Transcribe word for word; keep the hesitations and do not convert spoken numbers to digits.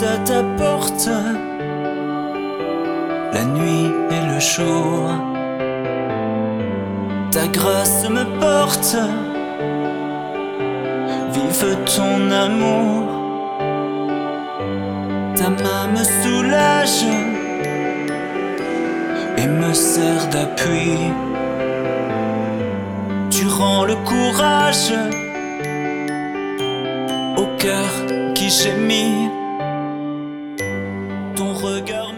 à ta porte, la nuit et le jour. Ta grâce me porte, vive ton amour. Ta main me soulage et me sert d'appui. Tu rends le courage au cœur qui gémit. Ton regard